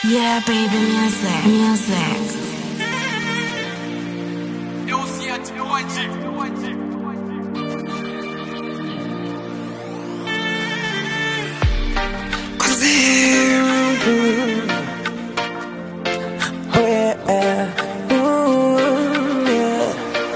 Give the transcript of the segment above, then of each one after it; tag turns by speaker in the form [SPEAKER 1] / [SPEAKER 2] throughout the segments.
[SPEAKER 1] Yeah, baby, music.
[SPEAKER 2] Eu sinto onde?
[SPEAKER 3] Oh yeah, ooh, yeah.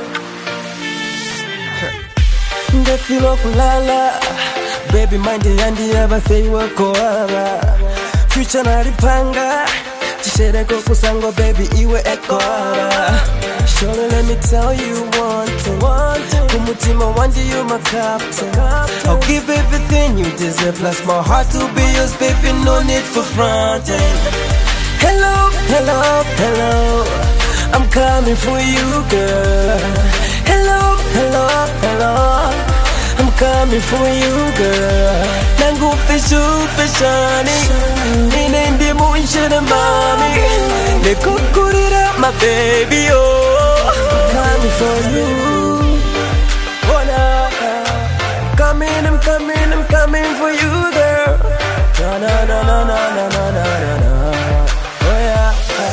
[SPEAKER 3] Ndefilo kulala, baby mind yandi yabafeiwa koaba. Future naripanga, tishereko kusango baby iwe ekoaba. Surely let me tell you one thing. Kumutima wandi you my captain. I'll give everything you deserve, plus my heart to be yours, baby. No need for fronting. Hello, hello, hello. I'm coming for you, girl. Hello, hello, hello. I'm coming for you, girl. Nangu fishu fishani. Nine ndi munshira mami. Nikukurira my baby, oh. I'm coming for you. Oh no. I'm coming for you, girl. No, no, no, no, no, no, no, no, no. Oh yeah.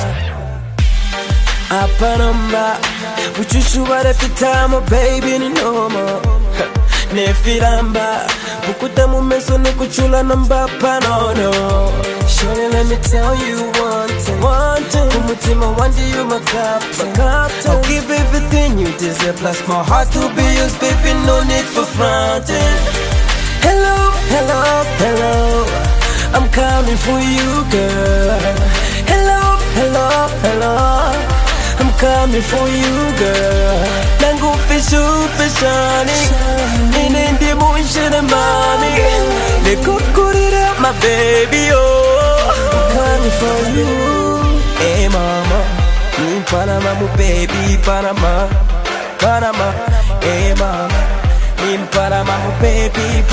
[SPEAKER 3] Apanamba, uchuchu barafitamo, baby ni noma. Nefiramba, bukuta mumeso nikuchula namba panono. Surely let me tell you one thing. Kumutima wandi you my captain. I'll give everything you deserve, plus my heart to be yours, baby. No need for fronting. Hello, hello, hello. I'm coming for you, girl. Hello, hello, hello. I'm coming for you, girl. Nangu fishu fishani. Nine ndi munshira mami. Nikukurira my baby, oh. I'm coming for you. Hey mama, in Panama, my baby, Panama, Panama. Hey mama, in Panama, my baby,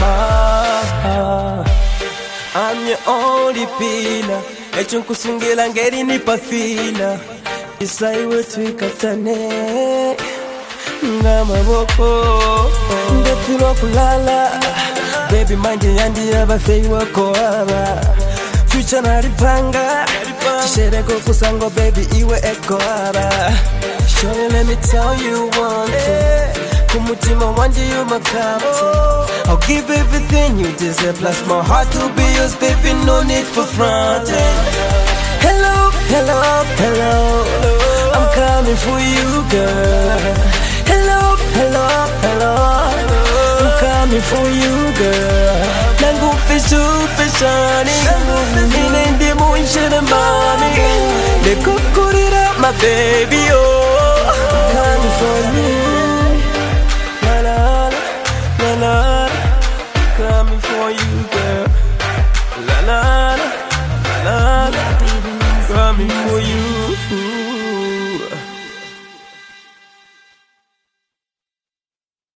[SPEAKER 3] Panama. I'm your only pillar. Echunkusungila ngeri nipa fila. Isaiwe tuikatane ngamaboko. Ndefilo kulala, baby mind yandi yabafeiwa koaba. Future naripanga, tishereko kusango baby iwe ekoaba. Surely let me tell you one thing. Kumutima wandi you my captain. I'll give everything you deserve, plus my heart to be yours, baby. No need for fronting. Hello, hello, hello. I'm coming for you, girl. Hello, hello, hello. I'm coming for you, girl. Nangu fishu fishani. Nine ndi munshira mami. Nikukurira my baby, oh. I'm coming for you. La la la la la. Coming for you, girl. La la la la la. Coming for you.